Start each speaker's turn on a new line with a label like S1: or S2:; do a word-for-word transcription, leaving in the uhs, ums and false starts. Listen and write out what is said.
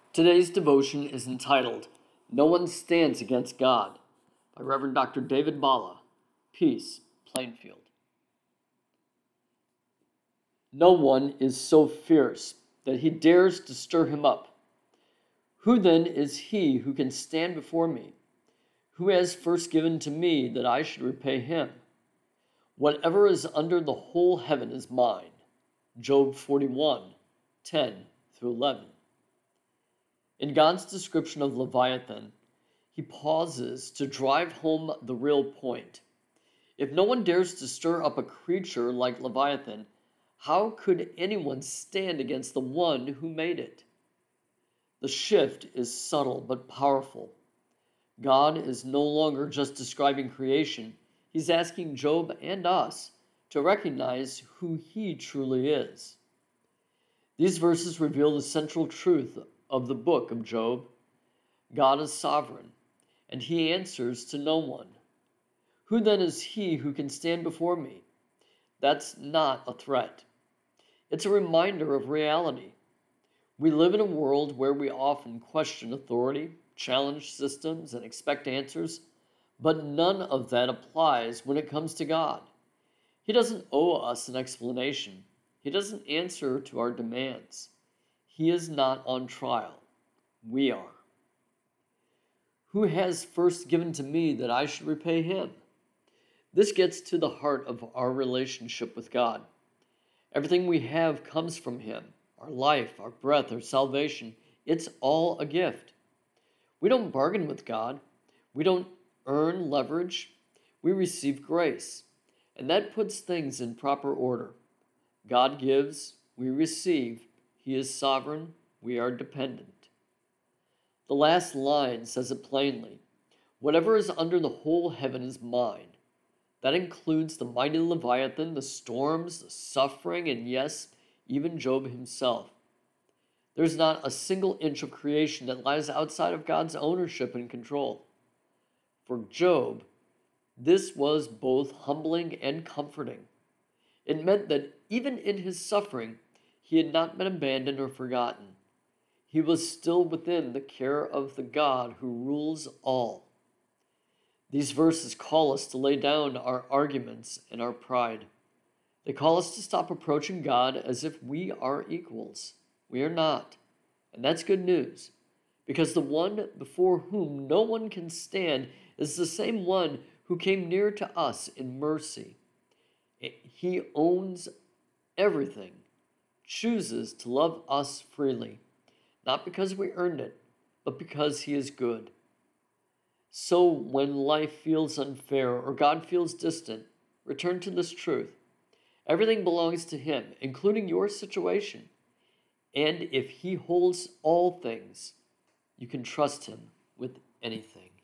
S1: Today's devotion is entitled, No One Stands Against God, by Reverend Doctor David Bala, Peace, Plainfield. No one is so fierce that he dares to stir him up. Who then is he who can stand before me? Who has first given to me that I should repay him? Whatever is under the whole heaven is mine. Job forty-one, ten through eleven. In God's description of Leviathan, he pauses to drive home the real point. If no one dares to stir up a creature like Leviathan, how could anyone stand against the one who made it? The shift is subtle but powerful. God is no longer just describing creation. He's asking Job and us to recognize who he truly is. These verses reveal the central truth of the book of Job. God is sovereign, and he answers to no one. Who then is he who can stand before me? That's not a threat. It's a reminder of reality. We live in a world where we often question authority, challenge systems, and expect answers, but none of that applies when it comes to God. He doesn't owe us an explanation. He doesn't answer to our demands. He is not on trial. We are. Who has first given to me that I should repay him? This gets to the heart of our relationship with God. Everything we have comes from him. Our life, our breath, our salvation. It's all a gift. We don't bargain with God. We don't earn leverage. We receive grace. And that puts things in proper order. God gives, we receive. He is sovereign, we are dependent. The last line says it plainly. Whatever is under the whole heaven is mine. That includes the mighty Leviathan, the storms, the suffering, and yes, even Job himself. There's not a single inch of creation that lies outside of God's ownership and control. For Job, this was both humbling and comforting. It meant that even in his suffering, he had not been abandoned or forgotten. He was still within the care of the God who rules all. These verses call us to lay down our arguments and our pride. They call us to stop approaching God as if we are equals. We are not. And that's good news, because the one before whom no one can stand is the same one who came near to us in mercy. He owns everything, chooses to love us freely, not because we earned it, but because he is good. So when life feels unfair or God feels distant, return to this truth. Everything belongs to him, including your situation. And if he holds all things, you can trust him with anything.